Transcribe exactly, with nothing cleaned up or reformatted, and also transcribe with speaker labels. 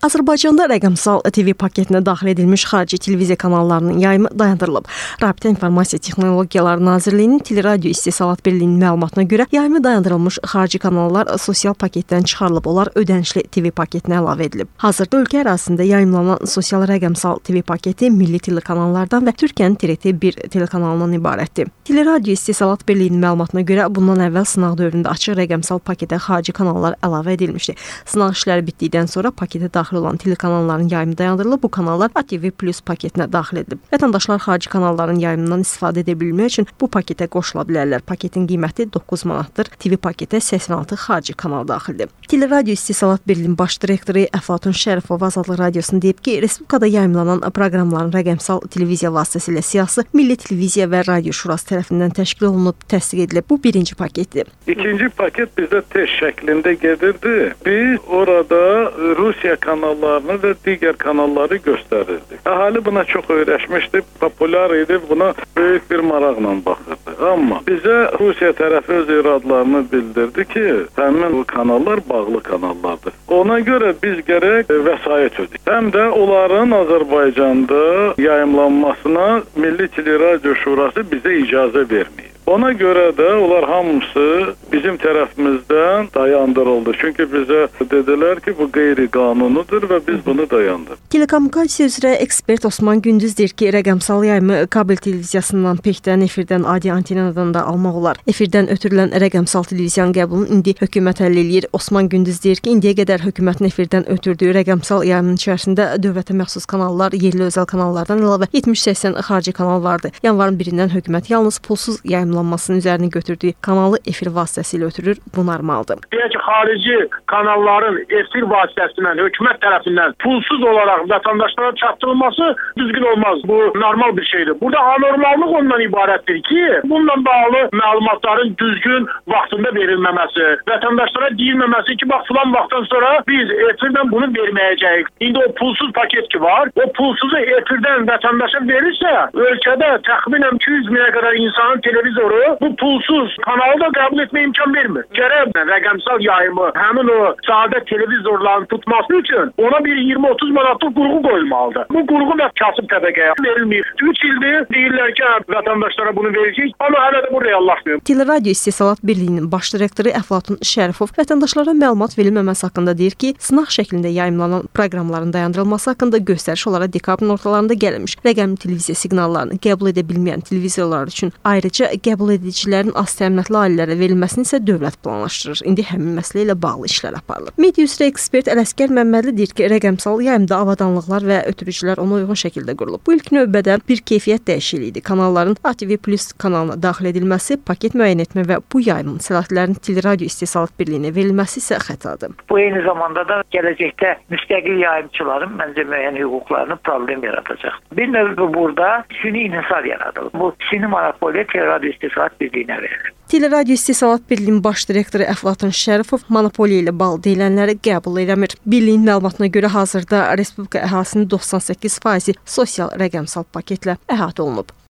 Speaker 1: Azərbaycanda rəqəmsal T V paketinə daxil edilmiş xarici televiziya kanallarının yayımı dayandırılıb. Rabitə İnformasiya Texnologiyaları Nazirliyinin Teleradio İstehsalat Birliyinin məlumatına görə yayımı dayandırılmış xarici kanallar sosial paketdən çıxarılıb, onlar ödənişli T V paketinə əlavə edilib. Hazırda ölkə ərazisində yayımlanan sosial rəqəmsal T V paketi milli telekanallardan və Türkiyənin T R T bir telekanalından ibarətdir. Teleradio İstehsalat Birliyinin məlumatına görə bundan əvvəl sınaq dövründə açıq rəqəmsal paketə xarici kanallar əlavə edilmişdi. Sınaq işləri bitdikdən sonra paketə daxil olan telekanalların yayımı dayandırılıb, bu kanallar A T V Plus paketinə daxil edilib. Vətəndaşlar xarici kanalların yayımından istifadə edə bilmək üçün bu paketə qoşula bilərlər. Paketin qiyməti doqquz manatdır. T V paketə səksən altı xarici kanal daxildir. Teleradio İstehsalat Birliyinin baş direktoru Əflatun Şərifov Azadlıq Radiosuna deyib ki, Respublikada yayımlanan proqramların rəqəmsal televiziya vasitəsilə siyasi Milli Televiziya və Radio Şurası tərəfindən təşkil olunub, təsdiq edilib. Bu birinci paketdir.
Speaker 2: İkinci paket bizdə test şəklində gedirdi. Biz orada Rusiya kanallarını və digər kanalları göstərirdik. Əhali buna çox öyrəşmişdi, populyar idi, buna böyük bir maraqla baxırdı. Amma bizə Rusiya tərəfi öz iradlarını bildirdi ki, həmin bu kanallar bağlı kanallardır. Ona görə biz gərək vəsait ödəyik. Həm də onların Azərbaycanda yayımlanmasına Milli Teleradio Şurası bizə icazə verməyib. Ona görə də onlar hamısı bizim tərəfimizdən dayandırıldı. Çünki bizə dedilər ki, bu qeyri-qanunudur və biz bunu dayandırıq.
Speaker 1: Telekommunikasiya üzrə ekspert Osman Gündüz deyir ki, rəqəmsal yayımı kabel televiziyasından, pekdən, efirdən, adi antenadan da almaq olar. Efirdən ötürülən rəqəmsal televiziyanın qəbulunu indi hökumət həll eləyir. Osman Gündüz deyir ki, indiyə qədər hökumətin efirdən ötürdüyü rəqəmsal yayımın içərisində dövlətə məxsus kanallar, yerli özəl kanallardan əlavə yetmiş səksən xarici kanal vardı. Yanvarın birindən hökumət yalnız pulsuz yayımlanmasının üzərini götürdüyü kanalı efir vasitəsilə ötürür. Bu normaldır.
Speaker 3: Deyək ki, xarici kanalların efir vasitəsindən hökumət tərəfindən pulsuz olaraq vətəndaşlara çatdırılması düzgün olmaz. Bu normal bir şeydir. Burada anormallıq ondan ibarətdir ki, bununla bağlı məlumatların düzgün vaxtında verilməməsi, vətəndaşlara deyilməməsi ki, bax filan vaxtdan sonra biz efirdən bunu verməyəcəyik. İndi o pulsuz paket ki var, o pulsuzu efirdən vətəndaşa verirsə, ölkədə təxminən iki yüz minə qədər insanın televizoru bu pulsuz kanalı da qəbul etmə imkan vermir. Gərək rəqəmsal yayımı həmin o sadə televizorların tutması üçün ona bir iyirmi otuz manatlıq qurğu qoyulmalıdır. Bu qurğu da kasıb təbəqəyə verilmir. üç ildir deyirlər ki, vətəndaşlara bunu verəcək, amma hələ də bu reallaşmıyor.
Speaker 1: Teleradio İstehsalat Birliyinin baş direktoru Əflatun Şərifov vətəndaşlara məlumat verilməməsi haqqında deyir ki, sınaq şəklində yayımlanan proqramların dayandırılması haqqında göstəriş olaraq dekabrın ortalarında gəlmiş. Rəqəmli televiziya siqnallarını qəbul edə bilməyən televizorlar üçün ayrıca qəbul edicilərin az təminatlı ailələrə verilməsini isə dövlət planlaşdırır. İndi həmin məsələ ilə bağlı işlər aparılır. Media üzrə ekspert Ələsgər Məmmədli deyir ki, rəqəmsal yayımda avadanlıqlar və ötürücülər ona uyğun şəkildə qurulub. Bu ilk növbədə bir keyfiyyət dəyişikliyidir. Kanalların A T V Plus kanalına daxil edilməsi, paket müəyyən etmə və bu yayımın səlahiyyətlərinin Teleradio İstehsalat Birliyinə verilməsi isə xətadır.
Speaker 4: Bu eyni zamanda da gələcəkdə müstəqil yayımçıların məncə müəyyən hüquqlarını problem yaradacaq. Bir növ burada süni inhisar yaradılır. Bu süni monopoliya Teleradio İstehsalat Birliyinə verilir.
Speaker 1: Teleradio İstehsalat Birliyinin baş direktoru Əflatun Şərifov monopoliya ilə bağlı deyilənləri qəbul eləmir. Birliyin məlumatına görə hazırda Respublika əhalisinin doxsan səkkiz faizi sosial rəqəmsal paketlə əhatə olunub.